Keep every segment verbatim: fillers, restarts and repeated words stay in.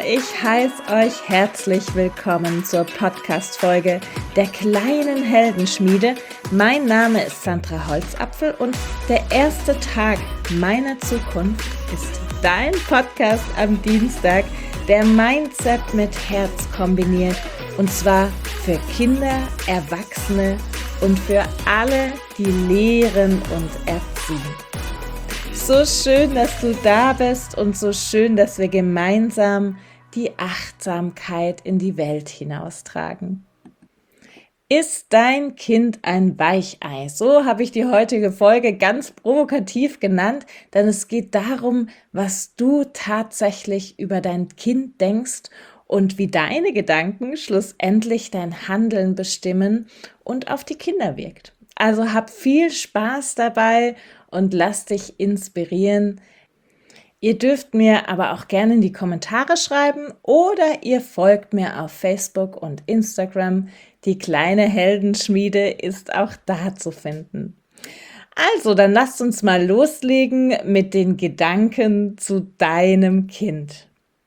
ich heiße euch herzlich willkommen zur Podcast-Folge der kleinen Heldenschmiede. Mein Name ist Sandra Holzapfel und der erste Tag meiner Zukunft ist dein Podcast am Dienstag, der Mindset mit Herz kombiniert, und zwar für Kinder, Erwachsene und für alle, die lehren und erziehen. So schön, dass du da bist und so schön, dass wir gemeinsam die Achtsamkeit in die Welt hinaustragen. Ist dein Kind ein Weichei? So habe ich die heutige Folge ganz provokativ genannt, denn es geht darum, was du tatsächlich über dein Kind denkst und wie deine Gedanken schlussendlich dein Handeln bestimmen und auf die Kinder wirkt. Also hab viel Spaß dabei und lass dich inspirieren. Ihr dürft mir aber auch gerne in die Kommentare schreiben oder ihr folgt mir auf Facebook und Instagram. Die kleine Heldenschmiede ist auch da zu finden. Also, dann lasst uns mal loslegen mit den Gedanken zu deinem Kind.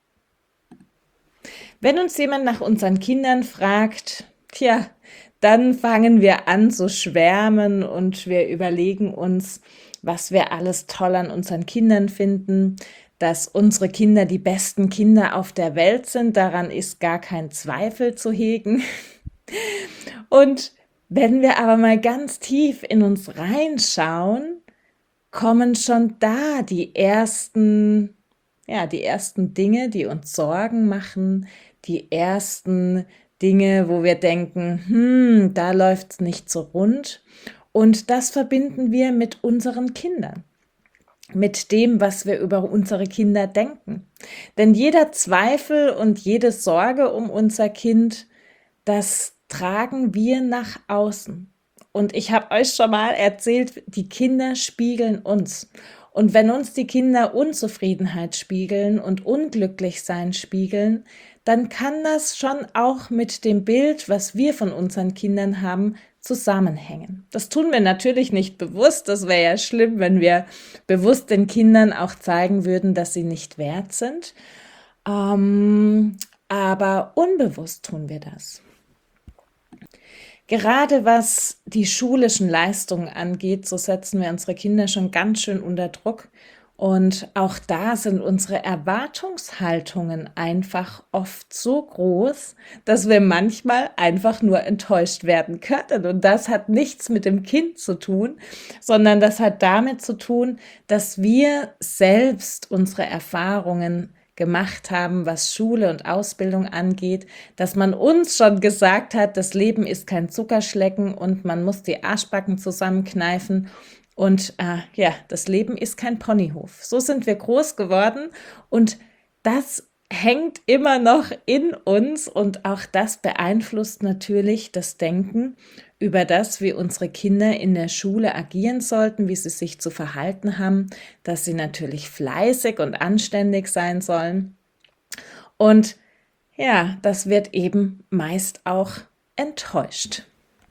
Wenn uns jemand nach unseren Kindern fragt, tja, dann fangen wir an zu schwärmen und wir überlegen uns, was wir alles toll an unseren Kindern finden, dass unsere Kinder die besten Kinder auf der Welt sind, daran ist gar kein Zweifel zu hegen. Und wenn wir aber mal ganz tief in uns reinschauen, kommen schon da die ersten, ja, die ersten Dinge, die uns Sorgen machen, die ersten Dinge, wo wir denken, hm, da läuft's nicht so rund. Und das verbinden wir mit unseren Kindern, mit dem, was wir über unsere Kinder denken. Denn jeder Zweifel und jede Sorge um unser Kind, das tragen wir nach außen. Und ich habe euch schon mal erzählt, die Kinder spiegeln uns. Und wenn uns die Kinder Unzufriedenheit spiegeln und Unglücklichsein spiegeln, dann kann das schon auch mit dem Bild, was wir von unseren Kindern haben, zusammenhängen. Das tun wir natürlich nicht bewusst. Das wäre ja schlimm, wenn wir bewusst den Kindern auch zeigen würden, dass sie nicht wert sind. Ähm, aber unbewusst tun wir das. Gerade was die schulischen Leistungen angeht, so setzen wir unsere Kinder schon ganz schön unter Druck. Und auch da sind unsere Erwartungshaltungen einfach oft so groß, dass wir manchmal einfach nur enttäuscht werden können. Und das hat nichts mit dem Kind zu tun, sondern das hat damit zu tun, dass wir selbst unsere Erfahrungen gemacht haben, was Schule und Ausbildung angeht, dass man uns schon gesagt hat, das Leben ist kein Zuckerschlecken und man muss die Arschbacken zusammenkneifen. Und äh, ja, das Leben ist kein Ponyhof. So sind wir groß geworden und das hängt immer noch in uns und auch das beeinflusst natürlich das Denken über das, wie unsere Kinder in der Schule agieren sollten, wie sie sich zu verhalten haben, dass sie natürlich fleißig und anständig sein sollen. Und ja, das wird eben meist auch enttäuscht.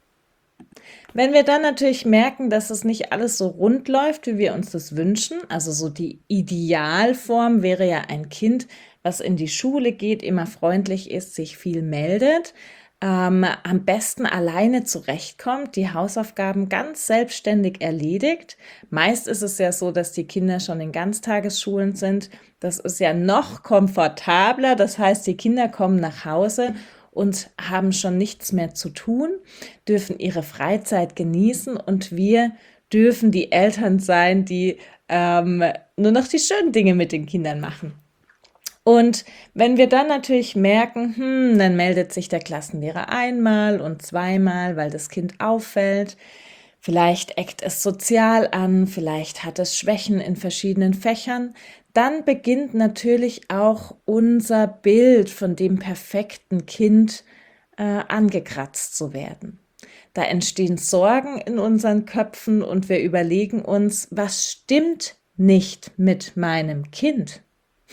Wenn wir dann natürlich merken, dass es nicht alles so rund läuft, wie wir uns das wünschen, also so die Idealform wäre ja ein Kind, was in die Schule geht, immer freundlich ist, sich viel meldet, ähm, am besten alleine zurechtkommt, die Hausaufgaben ganz selbstständig erledigt. Meist ist es ja so, dass die Kinder schon in Ganztagesschulen sind. Das ist ja noch komfortabler, das heißt, die Kinder kommen nach Hause und haben schon nichts mehr zu tun, dürfen ihre Freizeit genießen und wir dürfen die Eltern sein, die ähm, nur noch die schönen Dinge mit den Kindern machen. Und wenn wir dann natürlich merken, hm, dann meldet sich der Klassenlehrer einmal und zweimal, weil das Kind auffällt, vielleicht eckt es sozial an, vielleicht hat es Schwächen in verschiedenen Fächern, dann beginnt natürlich auch unser Bild von dem perfekten Kind äh, angekratzt zu werden. Da entstehen Sorgen in unseren Köpfen und wir überlegen uns, was stimmt nicht mit meinem Kind?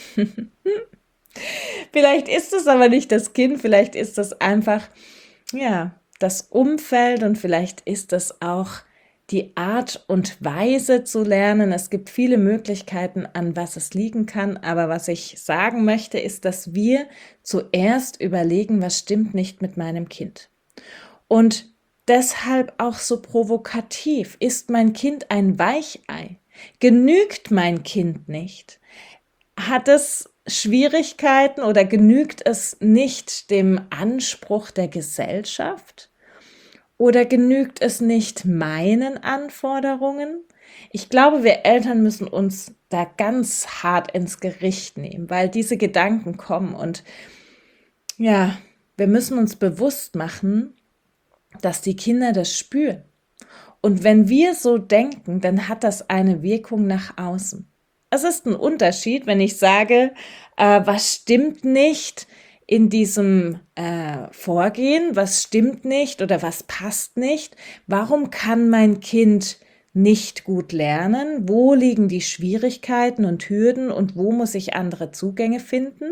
Vielleicht ist es aber nicht das Kind, vielleicht ist es einfach, ja, das Umfeld und vielleicht ist es auch die Art und Weise zu lernen. Es gibt viele Möglichkeiten, an was es liegen kann, aber was ich sagen möchte, ist, dass wir zuerst überlegen, was stimmt nicht mit meinem Kind. Und deshalb auch so provokativ. Ist mein Kind ein Weichei? Genügt mein Kind nicht? Hat es Schwierigkeiten oder genügt es nicht dem Anspruch der Gesellschaft? Oder genügt es nicht meinen Anforderungen? Ich glaube, wir Eltern müssen uns da ganz hart ins Gericht nehmen, weil diese Gedanken kommen und ja, wir müssen uns bewusst machen, dass die Kinder das spüren. Und wenn wir so denken, dann hat das eine Wirkung nach außen. Es ist ein Unterschied, wenn ich sage, äh, was stimmt nicht in diesem äh, Vorgehen, was stimmt nicht oder was passt nicht, warum kann mein Kind nicht gut lernen, wo liegen die Schwierigkeiten und Hürden und wo muss ich andere Zugänge finden,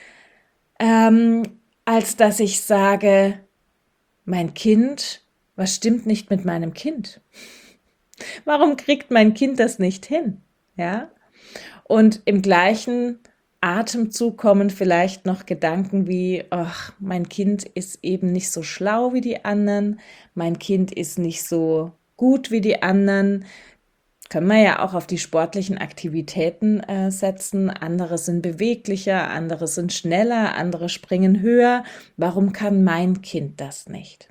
ähm, als dass ich sage, mein Kind, was stimmt nicht mit meinem Kind? Warum kriegt mein Kind das nicht hin? Ja? Und im gleichen Atemzug kommen vielleicht noch Gedanken wie, ach, mein Kind ist eben nicht so schlau wie die anderen, mein Kind ist nicht so gut wie die anderen. Können wir ja auch auf die sportlichen Aktivitäten äh, setzen. Andere sind beweglicher, andere sind schneller, andere springen höher. Warum kann mein Kind das nicht?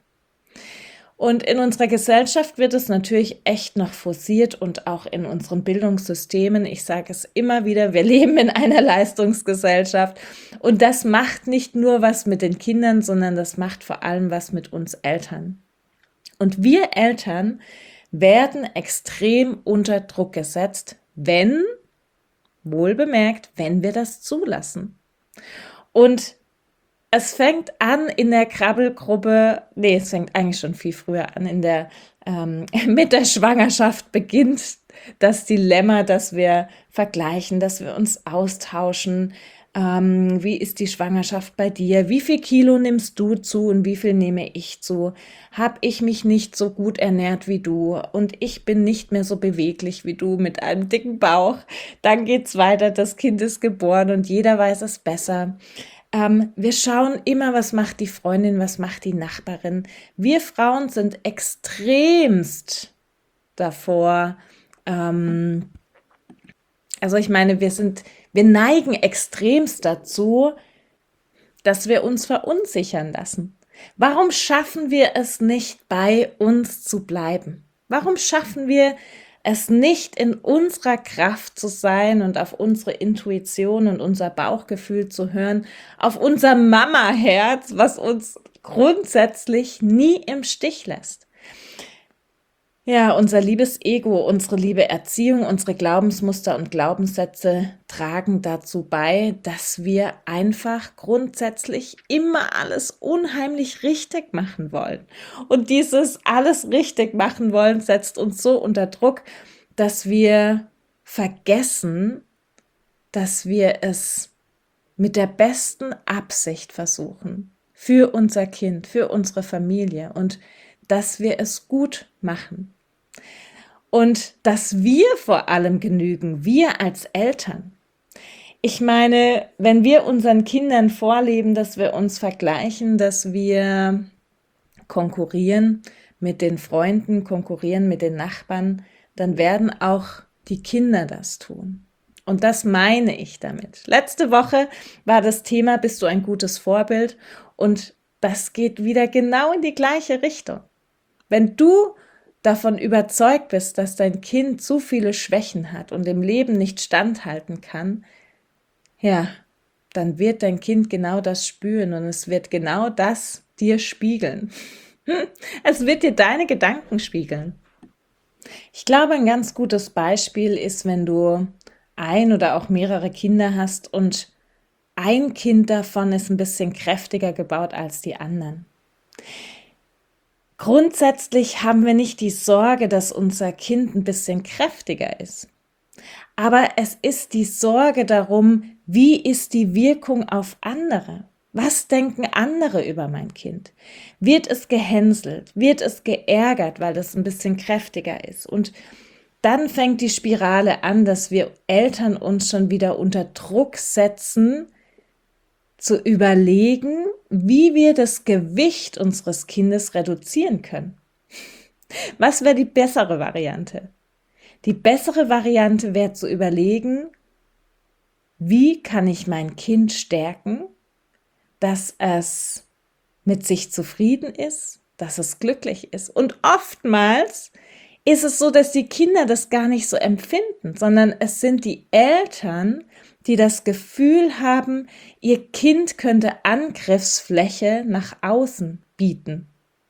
Und in unserer Gesellschaft wird es natürlich echt noch forciert und auch in unseren Bildungssystemen. Ich sage es immer wieder, wir leben in einer Leistungsgesellschaft und das macht nicht nur was mit den Kindern, sondern das macht vor allem was mit uns Eltern. Und wir Eltern werden extrem unter Druck gesetzt, wenn, wohlbemerkt, wenn wir das zulassen. Und es fängt an in der Krabbelgruppe, nee, es fängt eigentlich schon viel früher an, in der, ähm, mit der Schwangerschaft beginnt das Dilemma, dass wir vergleichen, dass wir uns austauschen. Ähm, wie ist die Schwangerschaft bei dir? Wie viel Kilo nimmst du zu und wie viel nehme ich zu? Hab ich mich nicht so gut ernährt wie du und ich bin nicht mehr so beweglich wie du mit einem dicken Bauch? Dann geht's weiter, das Kind ist geboren und jeder weiß es besser. Ähm, wir schauen immer, was macht die Freundin, was macht die Nachbarin. Wir Frauen sind extremst davor, ähm, also ich meine, wir sind, wir neigen extremst dazu, dass wir uns verunsichern lassen. Warum schaffen wir es nicht, bei uns zu bleiben? Warum schaffen wir es nicht, in unserer Kraft zu sein und auf unsere Intuition und unser Bauchgefühl zu hören, auf unser Mama-Herz, was uns grundsätzlich nie im Stich lässt? Ja, unser liebes Ego, unsere liebe Erziehung, unsere Glaubensmuster und Glaubenssätze tragen dazu bei, dass wir einfach grundsätzlich immer alles unheimlich richtig machen wollen. Und dieses alles richtig machen wollen setzt uns so unter Druck, dass wir vergessen, dass wir es mit der besten Absicht versuchen für unser Kind, für unsere Familie und dass wir es gut machen. Und dass wir vor allem genügen, wir als Eltern. Ich meine, wenn wir unseren Kindern vorleben, dass wir uns vergleichen, dass wir konkurrieren mit den Freunden, konkurrieren mit den Nachbarn, dann werden auch die Kinder das tun. Und das meine ich damit. Letzte Woche war das Thema, bist du ein gutes Vorbild? Und das geht wieder genau in die gleiche Richtung. Wenn du davon überzeugt bist, dass dein Kind zu viele Schwächen hat und im Leben nicht standhalten kann, ja, dann wird dein Kind genau das spüren und es wird genau das dir spiegeln. Es wird dir deine Gedanken spiegeln. Ich glaube, ein ganz gutes Beispiel ist, wenn du ein oder auch mehrere Kinder hast und ein Kind davon ist ein bisschen kräftiger gebaut als die anderen. Grundsätzlich haben wir nicht die Sorge, dass unser Kind ein bisschen kräftiger ist. Aber es ist die Sorge darum, wie ist die Wirkung auf andere? Was denken andere über mein Kind? Wird es gehänselt? Wird es geärgert, weil das ein bisschen kräftiger ist? Und dann fängt die Spirale an, dass wir Eltern uns schon wieder unter Druck setzen, zu überlegen, wie wir das Gewicht unseres Kindes reduzieren können. Was wäre die bessere Variante? Die bessere Variante wäre zu überlegen, wie kann ich mein Kind stärken, dass es mit sich zufrieden ist, dass es glücklich ist. Und oftmals ist es so, dass die Kinder das gar nicht so empfinden, sondern es sind die Eltern, die das Gefühl haben, ihr Kind könnte Angriffsfläche nach außen bieten.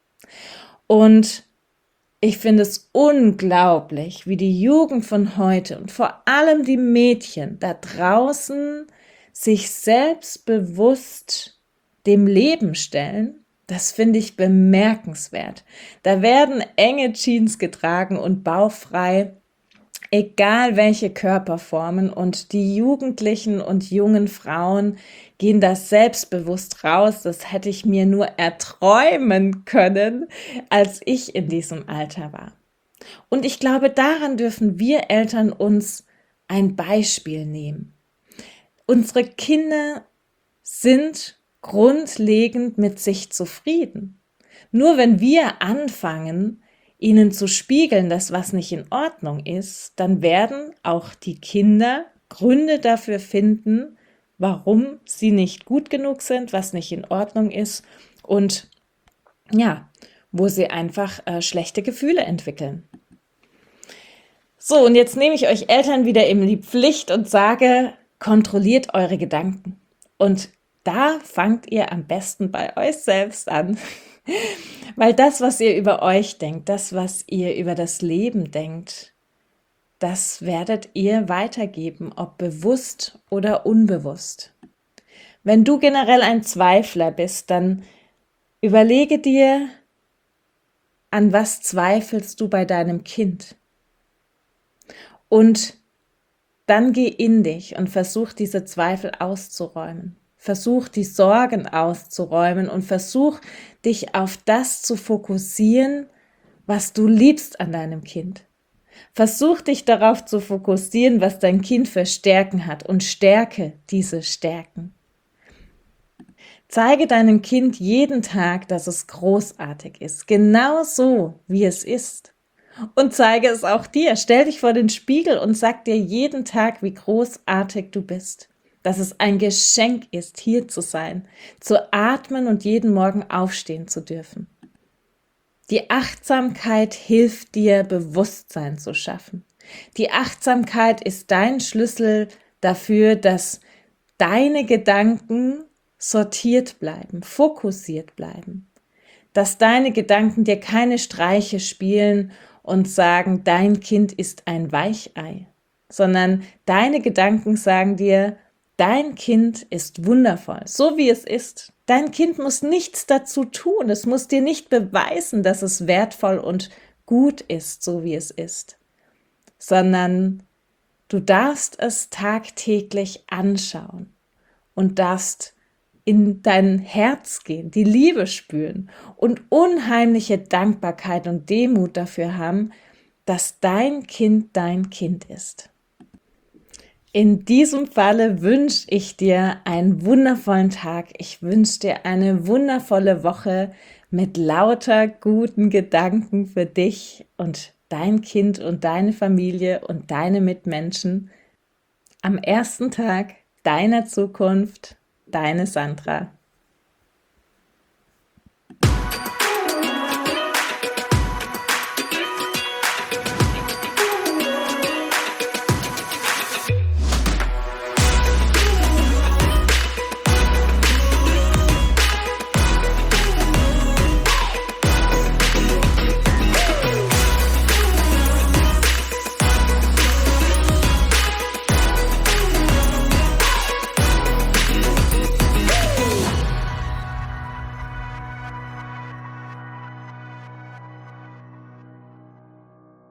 Und ich finde es unglaublich, wie die Jugend von heute und vor allem die Mädchen da draußen sich selbstbewusst dem Leben stellen. Das finde ich bemerkenswert. Da werden enge Jeans getragen und bauchfrei, egal welche Körperformen, und die Jugendlichen und jungen Frauen gehen da selbstbewusst raus. Das hätte ich mir nur erträumen können, als ich in diesem Alter war. Und ich glaube, daran dürfen wir Eltern uns ein Beispiel nehmen. Unsere Kinder sind grundlegend mit sich zufrieden. Nur wenn wir anfangen, ihnen zu spiegeln, dass was nicht in Ordnung ist, dann werden auch die Kinder Gründe dafür finden, warum sie nicht gut genug sind, was nicht in Ordnung ist und ja, wo sie einfach äh, schlechte Gefühle entwickeln. So, und jetzt nehme ich euch Eltern wieder in die Pflicht und sage, kontrolliert eure Gedanken. Und da fangt ihr am besten bei euch selbst an. Weil das, was ihr über euch denkt, das, was ihr über das Leben denkt, das werdet ihr weitergeben, ob bewusst oder unbewusst. Wenn du generell ein Zweifler bist, dann überlege dir, an was zweifelst du bei deinem Kind? Und dann geh in dich und versuch, diese Zweifel auszuräumen. Versuch, die Sorgen auszuräumen und versuch, dich auf das zu fokussieren, was du liebst an deinem Kind. Versuch, dich darauf zu fokussieren, was dein Kind für Stärken hat, und stärke diese Stärken. Zeige deinem Kind jeden Tag, dass es großartig ist, genau so, wie es ist. Und zeige es auch dir. Stell dich vor den Spiegel und sag dir jeden Tag, wie großartig du bist. Dass es ein Geschenk ist, hier zu sein, zu atmen und jeden Morgen aufstehen zu dürfen. Die Achtsamkeit hilft dir, Bewusstsein zu schaffen. Die Achtsamkeit ist dein Schlüssel dafür, dass deine Gedanken sortiert bleiben, fokussiert bleiben. Dass deine Gedanken dir keine Streiche spielen und sagen, dein Kind ist ein Weichei, sondern deine Gedanken sagen dir, dein Kind ist wundervoll, so wie es ist. Dein Kind muss nichts dazu tun. Es muss dir nicht beweisen, dass es wertvoll und gut ist, so wie es ist. Sondern du darfst es tagtäglich anschauen und darfst in dein Herz gehen, die Liebe spüren und unheimliche Dankbarkeit und Demut dafür haben, dass dein Kind dein Kind ist. In diesem Falle wünsche ich dir einen wundervollen Tag. Ich wünsche dir eine wundervolle Woche mit lauter guten Gedanken für dich und dein Kind und deine Familie und deine Mitmenschen. Am ersten Tag deiner Zukunft, deine Sandra.